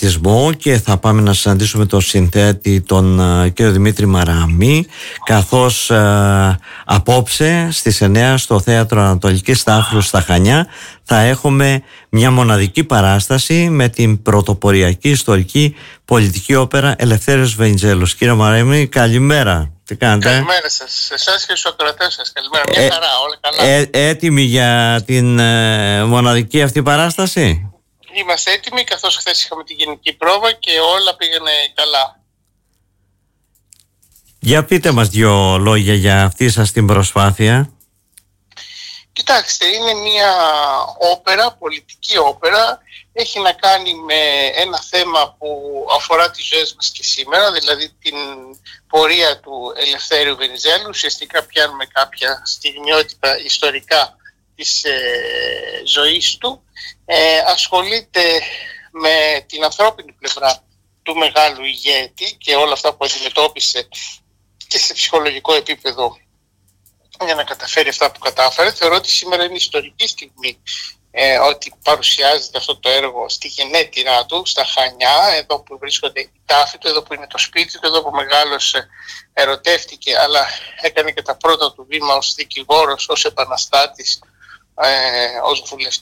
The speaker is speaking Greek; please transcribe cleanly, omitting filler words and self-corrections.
και θα πάμε να συναντήσουμε τον συνθέτη, τον κύριο Δημήτρη Μαραμή, καθώς απόψε στις 9 στο Θέατρο Ανατολικής Τάφρου στα Χανιά θα έχουμε μια μοναδική παράσταση με την πρωτοποριακή ιστορική πολιτική όπερα Ελευθέριος Βενιζέλος. Κύριε Μαραμή, καλημέρα. Τι κάνετε? Καλημέρα σας, σε εσάς και στους ακροατές σας. Καλημέρα, μια χαρά, όλα καλά. Έτοιμοι για την μοναδική αυτή παράσταση? Είμαστε έτοιμοι, καθώς χθες είχαμε τη γενική πρόβα και όλα πήγαινε καλά. Για πείτε μας δύο λόγια για αυτή σας την προσπάθεια. Κοιτάξτε, είναι μια όπερα, πολιτική όπερα. Έχει να κάνει με ένα θέμα που αφορά τις ζωές μας και σήμερα, δηλαδή την πορεία του Ελευθέριου Βενιζέλου. Ουσιαστικά πιάνουμε κάποια στιγμιότυπα ιστορικά της ζωής του. Ασχολείται με την ανθρώπινη πλευρά του μεγάλου ηγέτη και όλα αυτά που αντιμετώπισε και σε ψυχολογικό επίπεδο για να καταφέρει αυτά που κατάφερε. Θεωρώ ότι σήμερα είναι ιστορική στιγμή ότι παρουσιάζεται αυτό το έργο στη γενέτειρά του, στα Χανιά, εδώ που βρίσκονται οι τάφοι του, εδώ που είναι το σπίτι του, εδώ που μεγάλωσε, ερωτεύτηκε, αλλά έκανε και τα πρώτα του βήμα ως δικηγόρος, ως επαναστάτης, ως